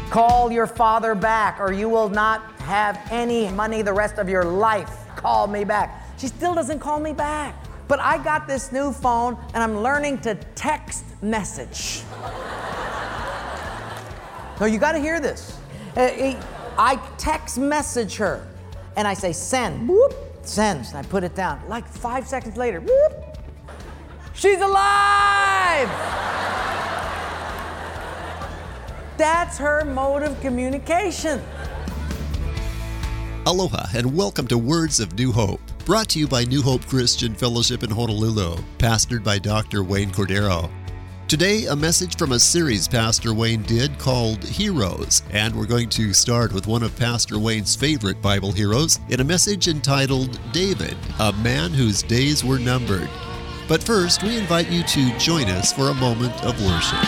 Call your father back or you will not have any money the rest of your life. Call me back. She still doesn't call me back. But I got this new phone and I'm learning to text message. No, you got to hear this. I text message her and I say send. Whoop, sends. And I put it down. Like 5 seconds later, whoop, she's alive! That's her mode of communication. Aloha and welcome to Words of New Hope, brought to you by New Hope Christian Fellowship in Honolulu, pastored by Dr. Wayne Cordero. Today, a message from a series Pastor Wayne did called Heroes, and we're going to start with one of Pastor Wayne's favorite Bible heroes in a message entitled David, a man whose days were numbered. But first, we invite you to join us for a moment of worship.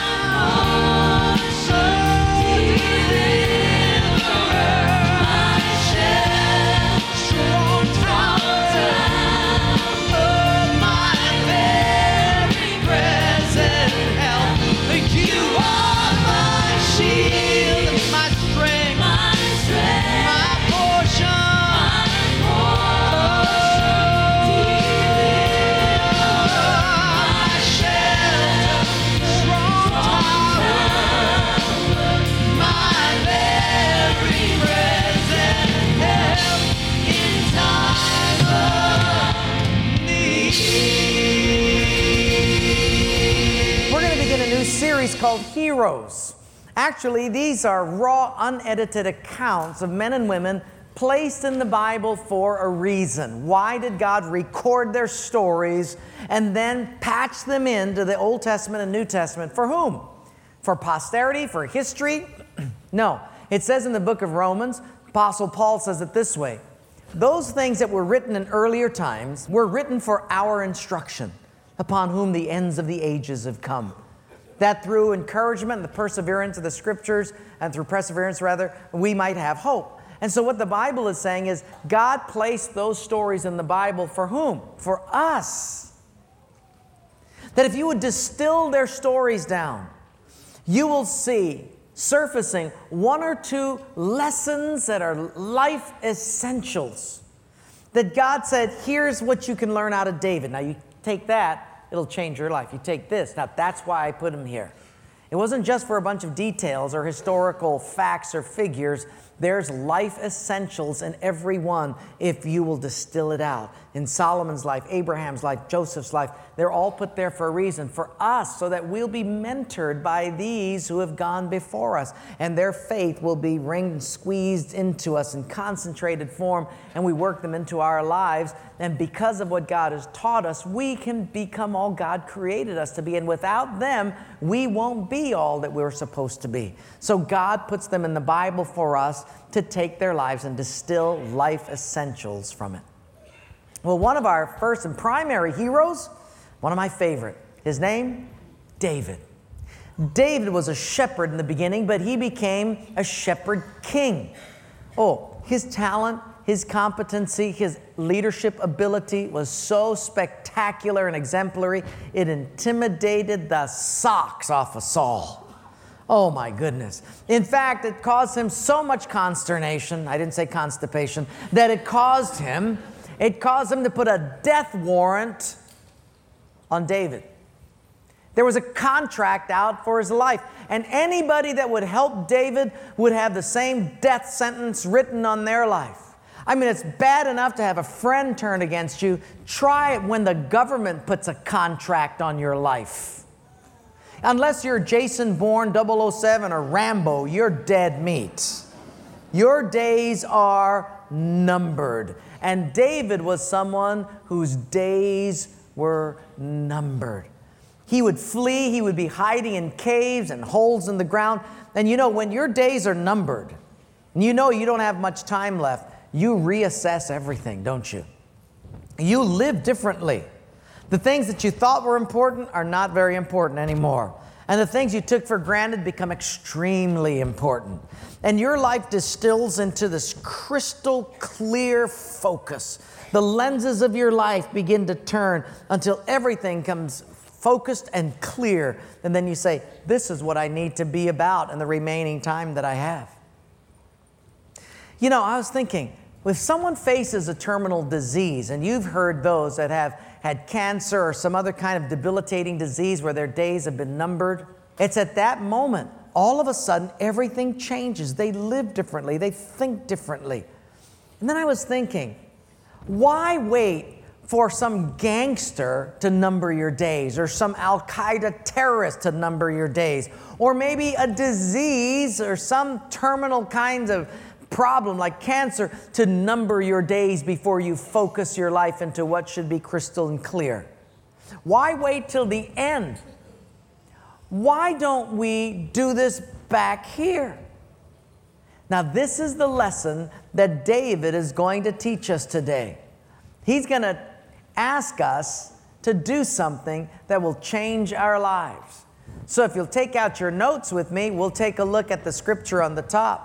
Called Heroes. Actually, these are raw, unedited accounts of men and women placed in the Bible for a reason. Why did God record their stories and then patch them into the Old Testament and New Testament? For whom? For posterity? For history? No. It says in the book of Romans, Apostle Paul says it this way: those things that were written in earlier times were written for our instruction, upon whom the ends of the ages have come. That through encouragement and the perseverance of the Scriptures, and through perseverance rather, we might have hope. And so what the Bible is saying is, God placed those stories in the Bible for whom? For us. That if you would distill their stories down, you will see surfacing one or two lessons that are life essentials. That God said, here's what you can learn out of David. Now you take that, it'll change your life. You take this. Now, that's why I put him here. It wasn't just for a bunch of details or historical facts or figures. There's life essentials in every one if you will distill it out. In Solomon's life, Abraham's life, Joseph's life, they're all put there for a reason, for us, so that we'll be mentored by these who have gone before us. And their faith will be squeezed into us in concentrated form, and we work them into our lives. And because of what God has taught us, we can become all God created us to be. And without them, we won't be all that we're supposed to be. So God puts them in the Bible for us to take their lives and distill life essentials from it. Well, one of our first and primary heroes, one of my favorite, his name, David. David was a shepherd in the beginning, but he became a shepherd king. Oh, his talent, his competency, his leadership ability was so spectacular and exemplary, it intimidated the socks off of Saul. Oh my goodness. In fact, it caused him so much consternation, I didn't say constipation, that it caused him to put a death warrant on David. There was a contract out for his life, and anybody that would help David would have the same death sentence written on their life. I mean, it's bad enough to have a friend turn against you. Try it when the government puts a contract on your life. Unless you're Jason Bourne, 007, or Rambo, you're dead meat. Your days are numbered. And David was someone whose days were numbered. He would flee, he would be hiding in caves and holes in the ground. And you know, when your days are numbered, and you know you don't have much time left, you reassess everything, don't you? You live differently. The things that you thought were important are not very important anymore. And the things you took for granted become extremely important. And your life distills into this crystal clear focus. The lenses of your life begin to turn until everything comes focused and clear. And then you say, this is what I need to be about in the remaining time that I have. You know, I was thinking, if someone faces a terminal disease, and you've heard those that have had cancer or some other kind of debilitating disease where their days have been numbered, it's at that moment, all of a sudden, everything changes. They live differently. They think differently. And then I was thinking, why wait for some gangster to number your days, or some Al-Qaeda terrorist to number your days, or maybe a disease or some terminal kinds of problem like cancer to number your days before you focus your life into what should be crystal and clear? Why wait till the end? Why don't we do this back here? Now, this is the lesson that David is going to teach us today. He's going to ask us to do something that will change our lives. So if you'll take out your notes with me, we'll take a look at the scripture on the top.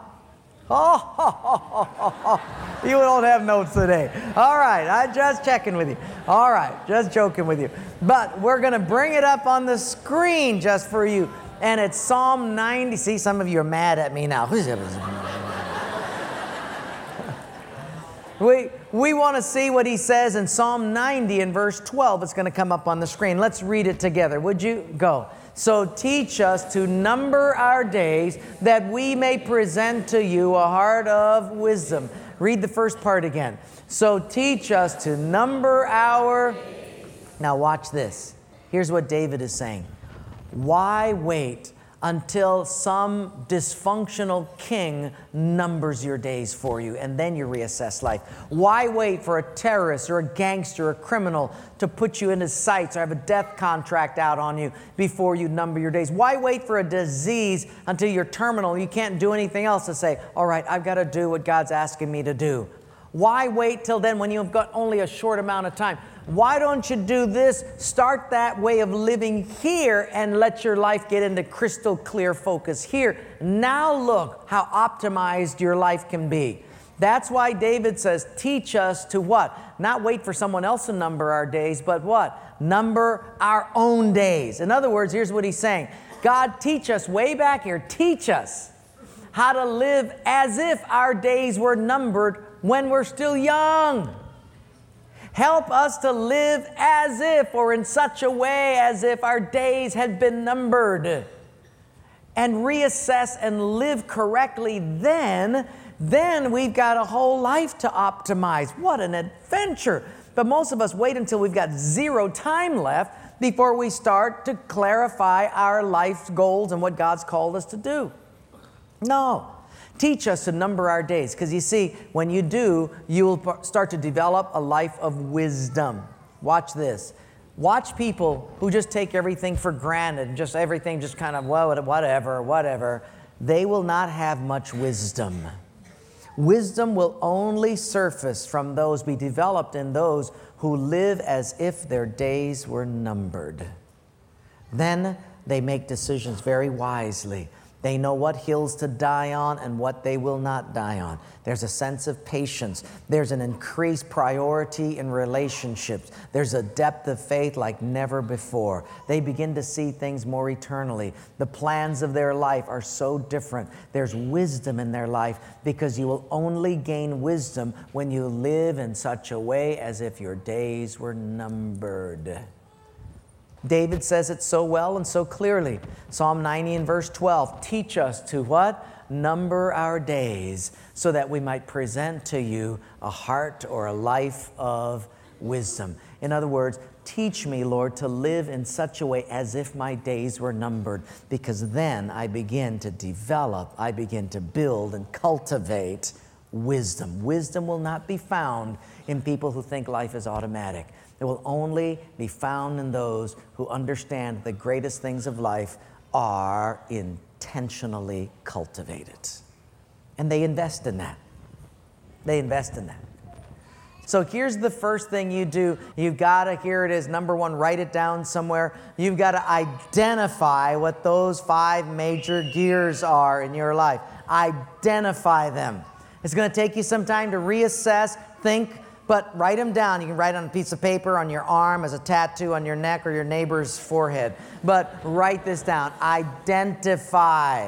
Oh, you don't have notes today. All right, I'm just checking with you. All right, just joking with you. But we're going to bring it up on the screen just for you. And it's Psalm 90. See, some of you are mad at me now. We want to see what he says in Psalm 90 and verse 12. It's going to come up on the screen. Let's read it together. Would you go? So teach us to number our days, that we may present to you a heart of wisdom. Read the first part again. So teach us to number our... Now watch this. Here's what David is saying. Why wait until some dysfunctional king numbers your days for you, and then you reassess life? Why wait for a terrorist or a gangster or a criminal to put you in his sights or have a death contract out on you before you number your days? Why wait for a disease until you're terminal, you can't do anything else, to say, all right, I've got to do what God's asking me to do? Why wait till then when you've got only a short amount of time? Why don't you do this? Start that way of living here and let your life get into crystal clear focus here. Now look how optimized your life can be. That's why David says, teach us to what? Not wait for someone else to number our days, but what? Number our own days. In other words, here's what he's saying. God, teach us way back here, teach us how to live as if our days were numbered when we're still young. Help us to live as if, or in such a way as if our days had been numbered. And reassess and live correctly then we've got a whole life to optimize. What an adventure. But most of us wait until we've got zero time left before we start to clarify our life goals and what God's called us to do. No. Teach us to number our days, because you see, when you do, you will start to develop a life of wisdom. Watch this. Watch people who just take everything for granted, just everything just kind of, well, whatever. They will not have much wisdom. Wisdom will only surface from those, be developed in those who live as if their days were numbered. Then they make decisions very wisely. They know what hills to die on and what they will not die on. There's a sense of patience. There's an increased priority in relationships. There's a depth of faith like never before. They begin to see things more eternally. The plans of their life are so different. There's wisdom in their life, because you will only gain wisdom when you live in such a way as if your days were numbered. David says it so well and so clearly. Psalm 90 and verse 12, teach us to what? Number our days, so that we might present to you a heart or a life of wisdom. In other words, teach me, Lord, to live in such a way as if my days were numbered, because then I begin to develop, I begin to build and cultivate wisdom. Wisdom will not be found in people who think life is automatic. It will only be found in those who understand the greatest things of life are intentionally cultivated. And they invest in that. They invest in that. So here's the first thing you do. You've got to, here it is, number one, write it down somewhere. You've got to identify what those 5 major gears are in your life. Identify them. It's going to take you some time to reassess, think, But write them down. You can write on a piece of paper, on your arm, as a tattoo on your neck or your neighbor's forehead. But write this down. Identify.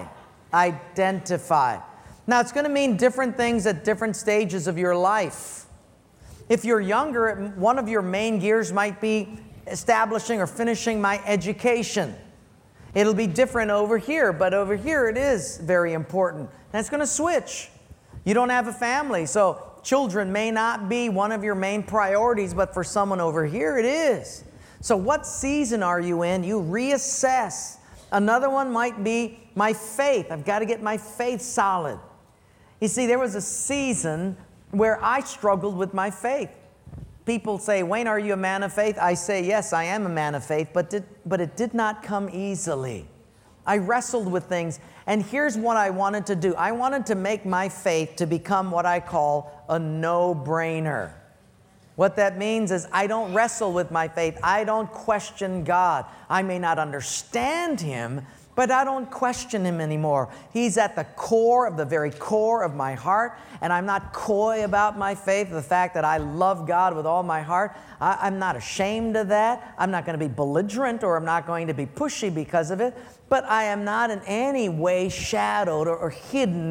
Identify. Now, it's going to mean different things at different stages of your life. If you're younger, one of your main gears might be establishing or finishing my education. It'll be different over here, but over here it is very important. And it's going to switch. You don't have a family, so children may not be one of your main priorities, but for someone over here it is. So what season are you in? You reassess. Another one might be my faith. I've got to get my faith solid. You see, there was a season where I struggled with my faith. People say, Wayne, are you a man of faith? I say, yes, I am a man of faith, but it did not come easily. I wrestled with things, and here's what I wanted to do. I wanted to make my faith to become what I call a no-brainer. What that means is I don't wrestle with my faith. I don't question God. I may not understand Him, but I don't question Him anymore. He's at the core of the very core of my heart, and I'm not coy about my faith, the fact that I love God with all my heart. I'm not ashamed of that. I'm not going to be belligerent, or I'm not going to be pushy because of it, but I am not in any way shadowed or hidden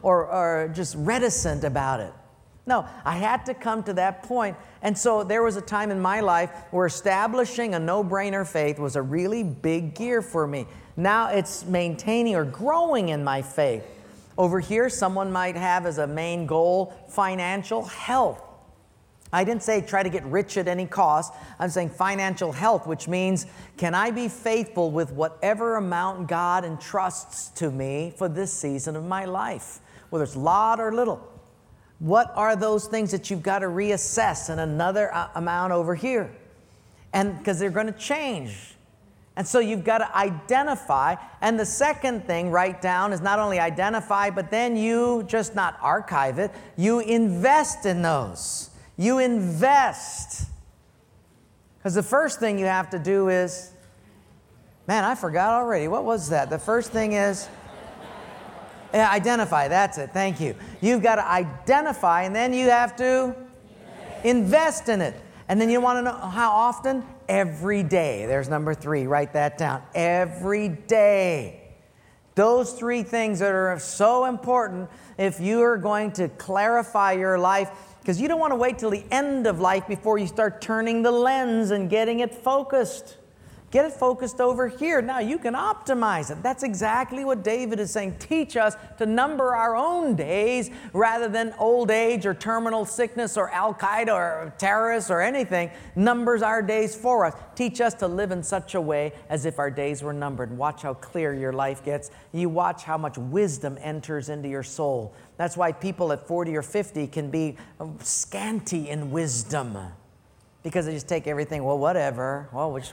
or just reticent about it. No, I had to come to that point. And so there was a time in my life where establishing a no-brainer faith was a really big gear for me. Now it's maintaining or growing in my faith. Over here, someone might have as a main goal financial health. I didn't say try to get rich at any cost. I'm saying financial health, which means can I be faithful with whatever amount God entrusts to me for this season of my life, whether it's lot or little. What are those things that you've got to reassess and another amount over here? And because they're going to change. And so you've got to identify. And the second thing, write down, is not only identify, but then you just not archive it. You invest in those. You invest. Because the first thing you have to do is, man, I forgot already. What was that? The first thing is, identify. That's it. Thank you. You've got to identify, and then you have to invest in it. And then you want to know how often? Every day. There's number 3. Write that down. Every day. Those 3 things that are so important if you are going to clarify your life, because you don't want to wait till the end of life before you start turning the lens and getting it focused. Get it focused over here. Now you can optimize it. That's exactly what David is saying. Teach us to number our own days rather than old age or terminal sickness or Al-Qaeda or terrorists or anything numbers our days for us. Teach us to live in such a way as if our days were numbered. Watch how clear your life gets. You watch how much wisdom enters into your soul. That's why people at 40 or 50 can be scanty in wisdom. Because they just take everything, well, whatever.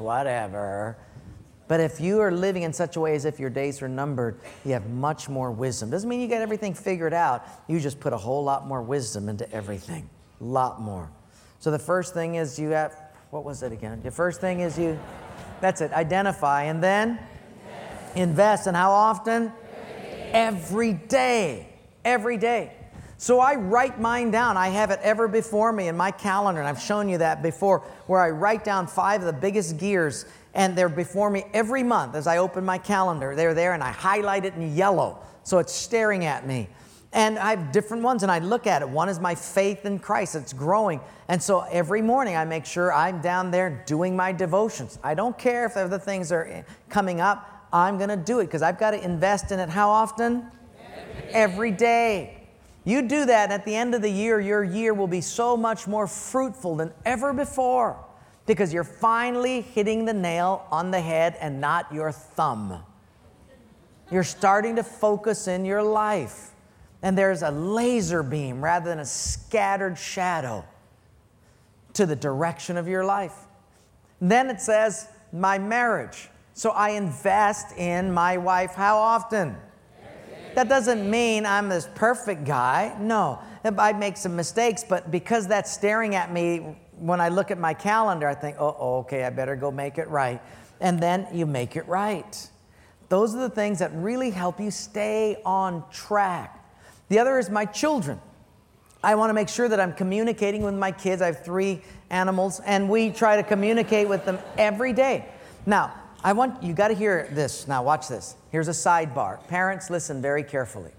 But if you are living in such a way as if your days are numbered, you have much more wisdom. Doesn't mean you get everything figured out. You just put a whole lot more wisdom into everything. A lot more. So the first thing is you have, what was it again? The first thing is that's it, identify. And then invest. And how often? Every day. Every day. So I write mine down. I have it ever before me in my calendar, and I've shown you that before, where I write down 5 of the biggest gears, and they're before me every month as I open my calendar. They're there, and I highlight it in yellow, so it's staring at me. And I have different ones, and I look at it. One is my faith in Christ. It's growing. And so every morning I make sure I'm down there doing my devotions. I don't care if other things are coming up. I'm going to do it because I've got to invest in it. How often? Every day. You do that, and at the end of the year, your year will be so much more fruitful than ever before because you're finally hitting the nail on the head and not your thumb. You're starting to focus in your life, and there's a laser beam rather than a scattered shadow to the direction of your life. Then it says, my marriage. So I invest in my wife. How often? That doesn't mean I'm this perfect guy. No, I make some mistakes, but because that's staring at me when I look at my calendar, I think, okay, I better go make it right. And then you make it right. Those are the things that really help you stay on track. The other is my children. I want to make sure that I'm communicating with my kids. I have 3 animals, and we try to communicate with them every day. Now, you got to hear this. Now, watch this. Here's a sidebar. Parents, listen very carefully.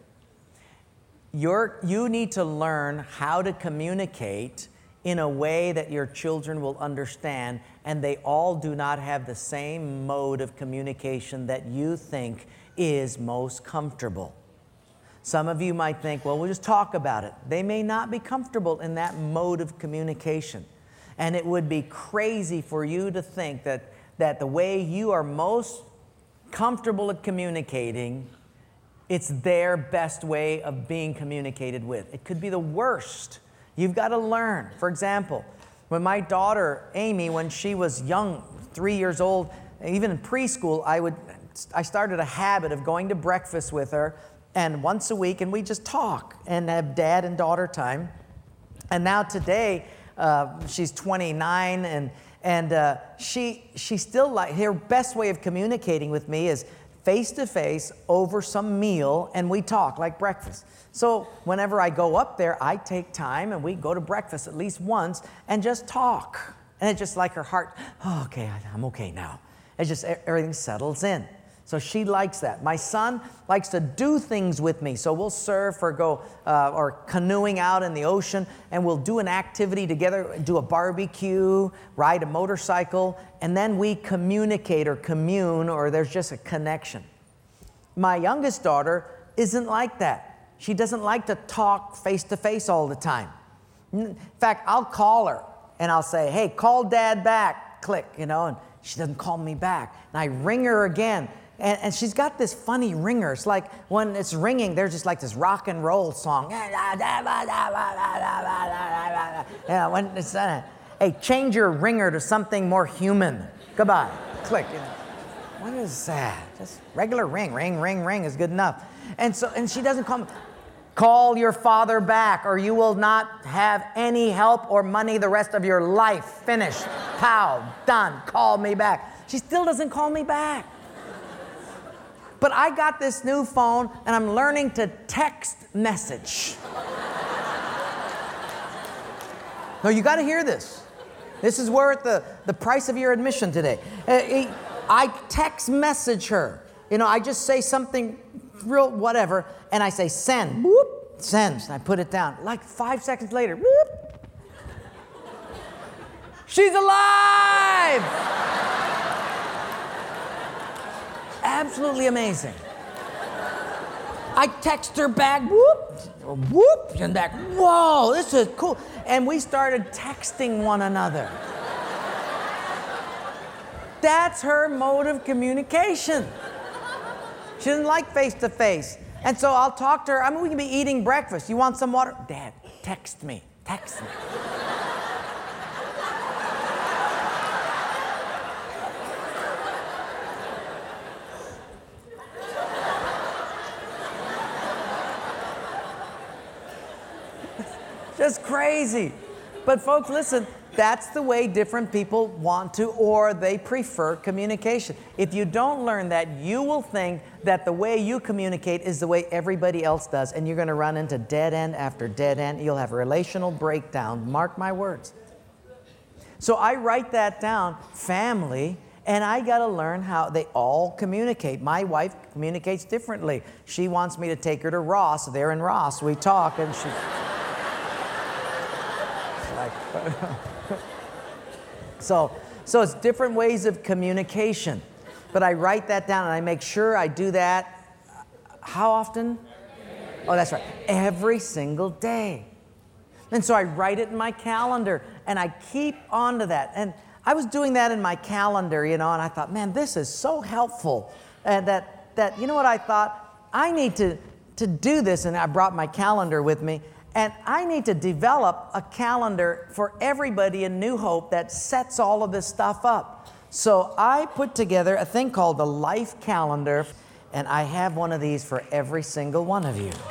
You need to learn how to communicate in a way that your children will understand, and they all do not have the same mode of communication that you think is most comfortable. Some of you might think, well, we'll just talk about it. They may not be comfortable in that mode of communication. And it would be crazy for you to think that the way you are most comfortable at communicating, it's their best way of being communicated with. It could be the worst. You've got to learn. For example, when my daughter, Amy, when she was young, 3 years old, even in preschool, I started a habit of going to breakfast with her, and once a week, and we just talk and have dad and daughter time. And now today, she's 29, and she still her best way of communicating with me is face-to-face over some meal, and we talk like breakfast. So whenever I go up there, I take time, and we go to breakfast at least once and just talk. And it's just like her heart, oh, okay, I'm okay now. It's just everything settles in. So she likes that. My son likes to do things with me. So we'll surf or go or canoeing out in the ocean, and we'll do an activity together, do a barbecue, ride a motorcycle, and then we communicate or commune, or there's just a connection. My youngest daughter isn't like that. She doesn't like to talk face-to-face all the time. In fact, I'll call her, and I'll say, hey, call Dad back, click, and she doesn't call me back. And I ring her again. And she's got this funny ringer. It's like when it's ringing, there's just like this rock and roll song. Yeah, when it's hey, change your ringer to something more human. Goodbye. Click. What is that? Just regular ring. Ring is good enough. And she doesn't call me. Call your father back, or you will not have any help or money the rest of your life. Finished. Pow. Done. Call me back. She still doesn't call me back. But I got this new phone, and I'm learning to text message. No, you got to hear this. This is worth the price of your admission today. I text message her. I just say something real whatever, and I say send. Whoop, sends. And I put it down. Like 5 seconds later, whoop. She's alive! Absolutely amazing. I text her back, whoop, and back, whoa, this is cool. And we started texting one another. That's her mode of communication. She doesn't like face-to-face. And so I'll talk to her. We can be eating breakfast. You want some water? Dad, text me. Just crazy. But folks, listen, that's the way different people want to, or they prefer communication. If you don't learn that, you will think that the way you communicate is the way everybody else does, and you're going to run into dead end after dead end. You'll have a relational breakdown. Mark my words. So I write that down, family, and I got to learn how they all communicate. My wife communicates differently. She wants me to take her to Ross. There in Ross, we talk, and she... So it's different ways of communication. But I write that down, and I make sure I do that. How often? Oh, that's right. Every single day. And so I write it in my calendar, and I keep on to that. And I was doing that in my calendar, and I thought, man, this is so helpful. And that you know what I thought? I need to do this, and I brought my calendar with me. And I need to develop a calendar for everybody in New Hope that sets all of this stuff up. So I put together a thing called the Life Calendar, and I have one of these for every single one of you.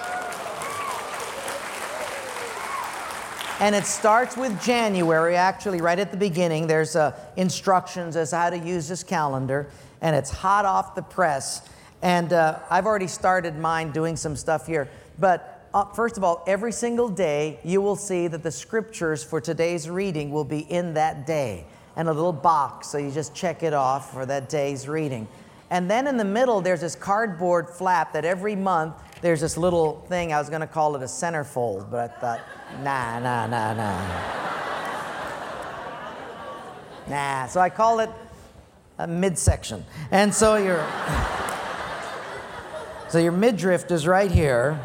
And it starts with January. Actually, right at the beginning, there's instructions as to how to use this calendar, and it's hot off the press. And I've already started mine doing some stuff here. But first of all, every single day you will see that the scriptures for today's reading will be in that day, and a little box, so you just check it off for that day's reading. And then in the middle, there's this cardboard flap that every month there's this little thing. I was going to call it a centerfold, but I thought, nah. Nah, so I call it a midsection. And so your midriff is right here.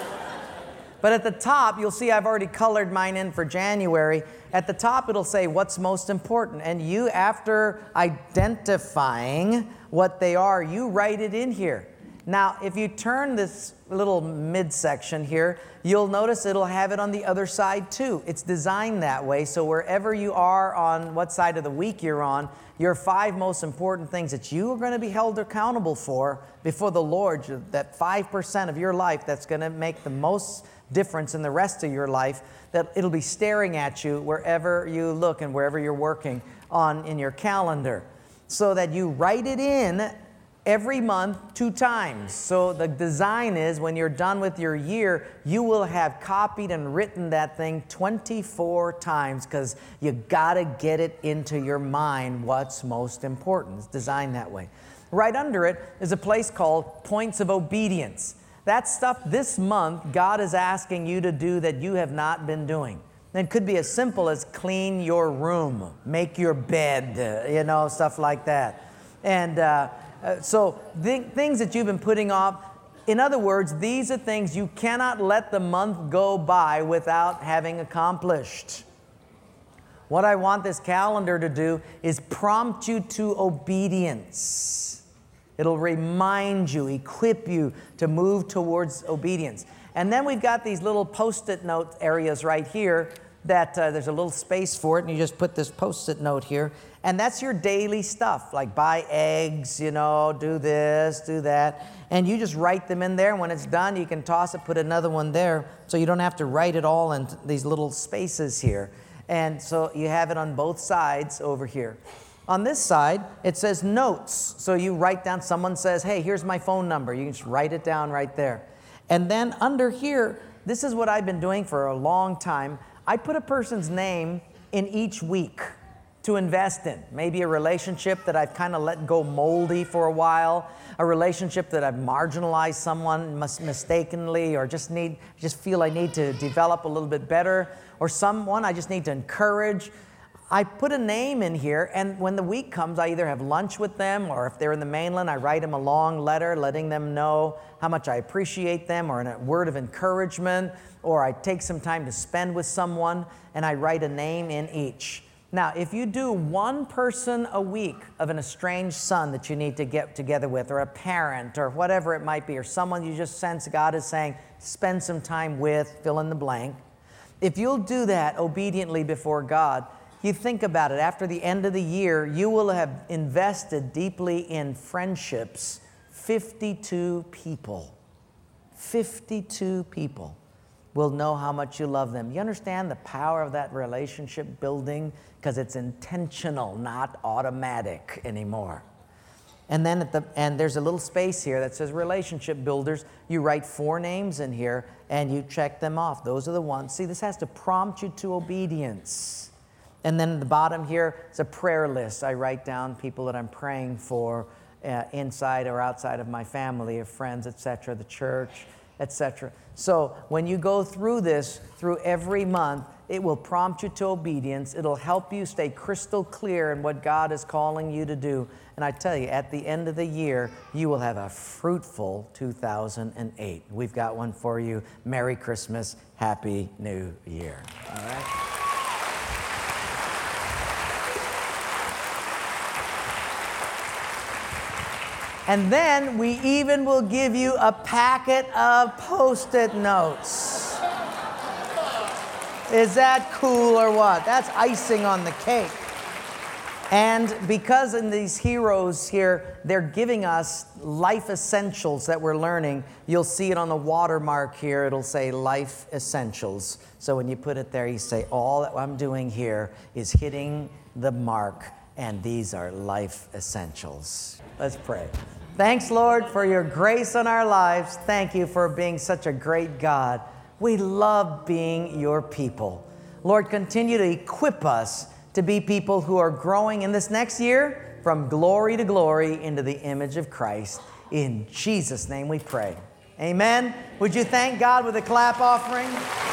But at the top, you'll see I've already colored mine in for January. At the top, it'll say what's most important. And you, after identifying what they are, you write it in here. Now, if you turn this little midsection here, you'll notice it'll have it on the other side too. It's designed that way, so wherever you are on what side of the week you're on, your 5 most important things that you are going to be held accountable for before the Lord, that 5% of your life that's going to make the most difference in the rest of your life, that it'll be staring at you wherever you look and wherever you're working on in your calendar, so that you write it in every month 2 times. So the design is when you're done with your year, you will have copied and written that thing 24 times, because you got to get it into your mind what's most important. It's designed that way. Right under it is a place called Points of Obedience. That stuff this month God is asking you to do that you have not been doing. And it could be as simple as clean your room, make your bed, stuff like that. And so things that you've been putting off. In other words, these are things you cannot let the month go by without having accomplished. What I want this calendar to do is prompt you to obedience. It'll remind you, equip you to move towards obedience. And then we've got these little Post-it note areas right here that there's a little space for it, and you just put this Post-it note here. And that's your daily stuff, like buy eggs, do this, do that. And you just write them in there. And when it's done, you can toss it, put another one there, so you don't have to write it all in these little spaces here. And so you have it on both sides over here. On this side, it says notes. So you write down, someone says, hey, here's my phone number. You can just write it down right there. And then under here, this is what I've been doing for a long time. I put a person's name in each week to invest in. Maybe a relationship that I've kind of let go moldy for a while, a relationship that I've marginalized someone mistakenly, or just feel I need to develop a little bit better, or someone I just need to encourage. I put a name in here, and when the week comes, I either have lunch with them, or if they're in the mainland, I write them a long letter letting them know how much I appreciate them, or a word of encouragement, or I take some time to spend with someone, and I write a name in each. Now, if you do one person a week of an estranged son that you need to get together with, or a parent, or whatever it might be, or someone you just sense God is saying, spend some time with, fill in the blank. If you'll do that obediently before God, you think about it, after the end of the year, you will have invested deeply in friendships 52 people. 52 people will know how much you love them. You understand the power of that relationship building? Because it's intentional, not automatic anymore. And then and there's a little space here that says relationship builders. You write 4 names in here and you check them off. Those are the ones. See, this has to prompt you to obedience. And then at the bottom here, it's a prayer list. I write down people that I'm praying for inside or outside of my family, of friends, etc., the church, etc. So when you go through this, through every month, it will prompt you to obedience. It'll help you stay crystal clear in what God is calling you to do. And I tell you, at the end of the year, you will have a fruitful 2008. We've got one for you. Merry Christmas. Happy New Year. All right? And then we even will give you a packet of Post-it notes. Is that cool or what? That's icing on the cake. And because in these heroes here, they're giving us life essentials that we're learning, you'll see it on the watermark here. It'll say life essentials. So when you put it there, you say, all that I'm doing here is hitting the mark, and these are life essentials. Let's pray. Thanks, Lord, for your grace on our lives. Thank you for being such a great God. We love being your people. Lord, continue to equip us to be people who are growing in this next year from glory to glory into the image of Christ. In Jesus' name we pray. Amen. Would you thank God with a clap offering?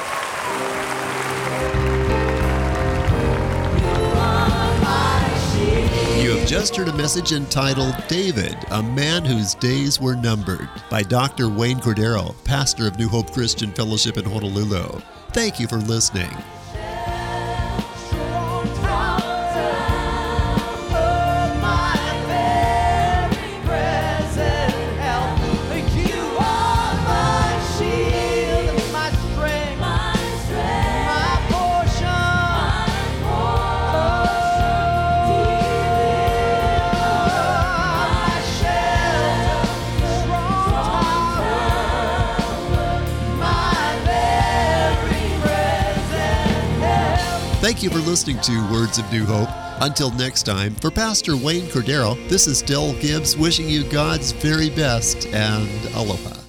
You have just heard a message entitled David, a Man Whose Days Were Numbered, by Dr. Wayne Cordero, pastor of New Hope Christian Fellowship in Honolulu. Thank you for listening. Thank you for listening to Words of New Hope. Until next time, for Pastor Wayne Cordero, this is Del Gibbs wishing you God's very best and aloha.